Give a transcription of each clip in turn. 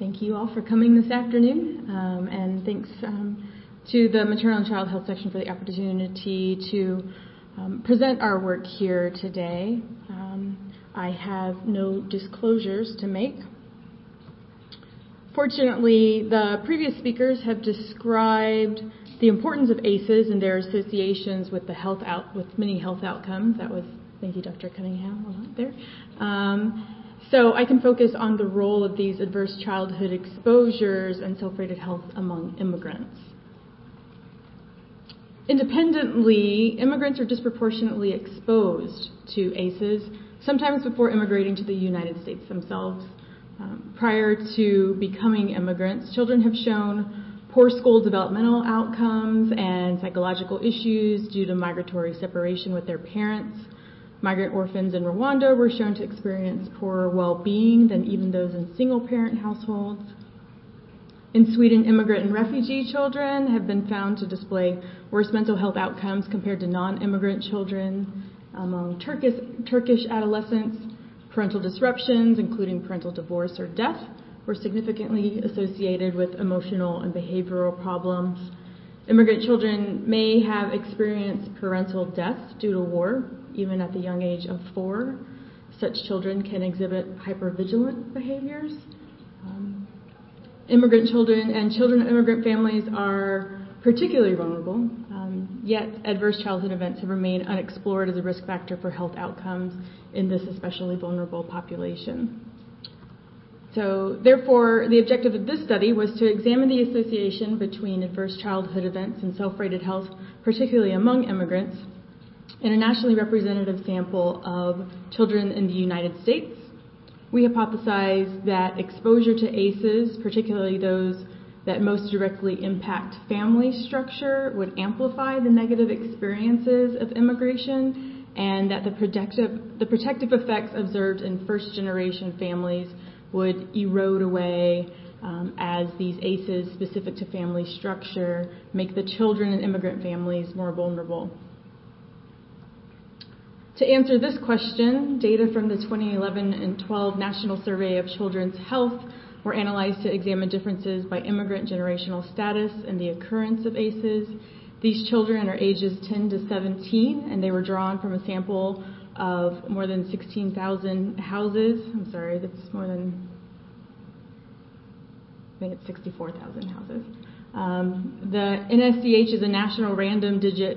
Thank you all for coming this afternoon, and thanks to the Maternal and Child Health section for the opportunity to present our work here today. I have no disclosures to make. Fortunately, the previous speakers have described the importance of ACEs and their associations with with many health outcomes. Thank you, Dr. Cunningham, a lot there. So I can focus on the role of these adverse childhood exposures and self-rated health among immigrants. Independently, immigrants are disproportionately exposed to ACEs, sometimes before immigrating to the United States themselves. Prior to becoming immigrants, children have shown poor school developmental outcomes and psychological issues due to migratory separation with their parents. Migrant orphans in Rwanda were shown to experience poorer well-being than even those in single-parent households. In Sweden, immigrant and refugee children have been found to display worse mental health outcomes compared to non-immigrant children. Among Turkish adolescents, parental disruptions, including parental divorce or death, were significantly associated with emotional and behavioral problems. Immigrant children may have experienced parental death due to war, even at the young age of 4. Such children can exhibit hypervigilant behaviors. Immigrant children and children of immigrant families are particularly vulnerable, yet adverse childhood events have remained unexplored as a risk factor for health outcomes in this especially vulnerable population. So, therefore, the objective of this study was to examine the association between adverse childhood events and self-rated health, particularly among immigrants, in a nationally representative sample of children in the United States. We hypothesized that exposure to ACEs, particularly those that most directly impact family structure, would amplify the negative experiences of immigration, and that the protective effects observed in first-generation families would erode away as these ACEs specific to family structure make the children in immigrant families more vulnerable. To answer this question, data from the 2011 and 12 National Survey of Children's Health were analyzed to examine differences by immigrant generational status and the occurrence of ACEs. These children are ages 10 to 17, and they were drawn from a sample of more than 16,000 houses. I'm sorry, that's more than, I think it's 64,000 houses. The NSDH is a national random digit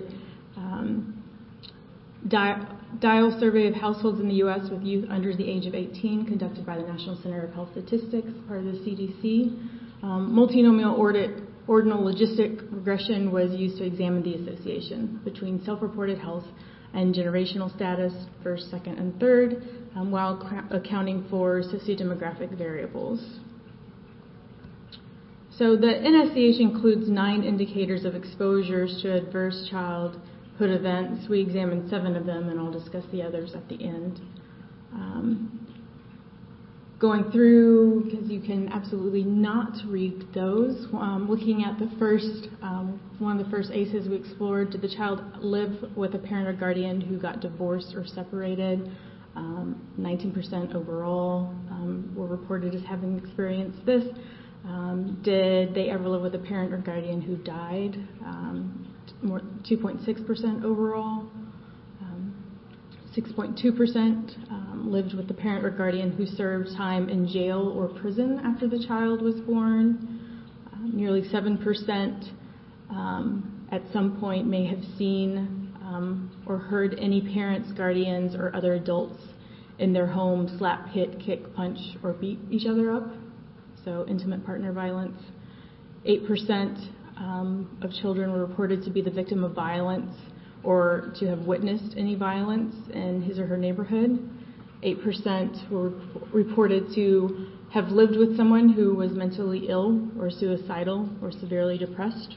dial survey of households in the U.S. with youth under the age of 18, conducted by the National Center of Health Statistics, part of the CDC. Multinomial ordinal logistic regression was used to examine the association between self-reported health and generational status, first, second, and third, while accounting for sociodemographic variables. So the NSDH includes 9 indicators of exposures to adverse childhood events. We examined 7 of them, and I'll discuss the others at the end. Going through, because you can absolutely not read those, looking at the first, one of the first ACEs we explored, did the child live with a parent or guardian who got divorced or separated? 19% overall were reported as having experienced this. Did they ever live with a parent or guardian who died? 2.6% overall. 6.2% lived with the parent or guardian who served time in jail or prison after the child was born. Nearly 7% at some point may have seen or heard any parents, guardians, or other adults in their home slap, hit, kick, punch, or beat each other up. So intimate partner violence. 8% of children were reported to be the victim of violence or to have witnessed any violence in his or her neighborhood. 8% were reported to have lived with someone who was mentally ill or suicidal or severely depressed.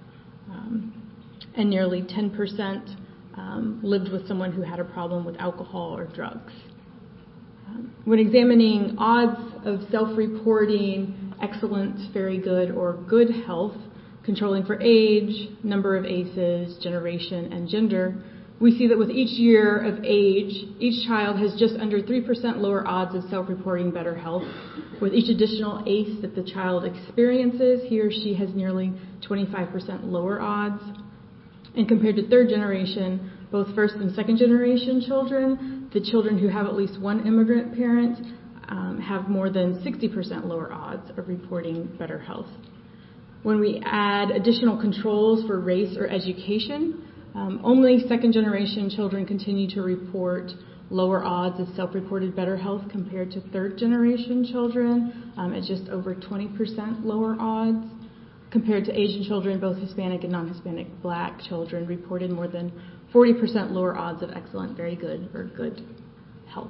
And nearly 10% lived with someone who had a problem with alcohol or drugs. When examining odds of self-reporting excellent, very good, or good health, controlling for age, number of ACEs, generation, and gender, we see that with each year of age, each child has just under 3% lower odds of self-reporting better health. With each additional ACE that the child experiences, he or she has nearly 25% lower odds. And compared to third generation, both first and second generation children, the children who have at least one immigrant parent have more than 60% lower odds of reporting better health. When we add additional controls for race or education, only second-generation children continue to report lower odds of self-reported better health compared to third-generation children at just over 20% lower odds. Compared to Asian children, both Hispanic and non-Hispanic Black children reported more than 40% lower odds of excellent, very good, or good health.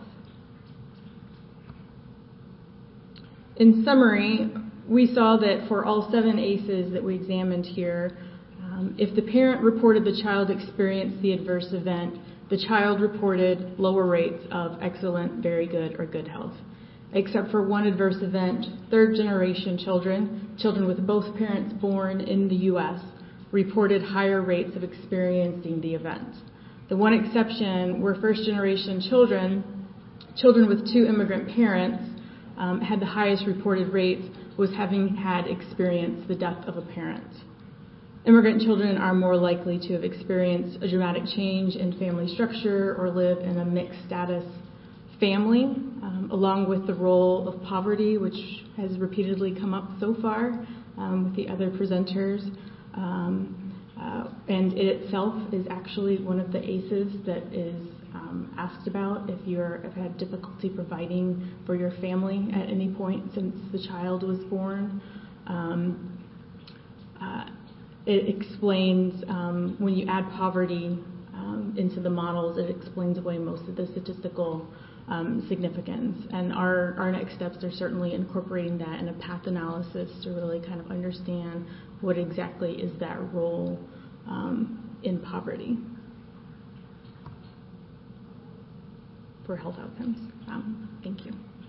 In summary, we saw that for all 7 ACEs that we examined here, if the parent reported the child experienced the adverse event, the child reported lower rates of excellent, very good, or good health. Except for one adverse event, third-generation children with both parents born in the U.S., reported higher rates of experiencing the event. The one exception were first-generation children with 2 immigrant parents, had the highest reported rates was having had experienced the death of a parent. Immigrant children are more likely to have experienced a dramatic change in family structure or live in a mixed status family, along with the role of poverty, which has repeatedly come up so far with the other presenters. And it itself is actually one of the ACEs that is asked about if you have had difficulty providing for your family at any point since the child was born. It explains, when you add poverty into the models, it explains away most of the statistical significance. And our next steps are certainly incorporating that in a path analysis to really kind of understand what exactly is that role in poverty for health outcomes. Thank you.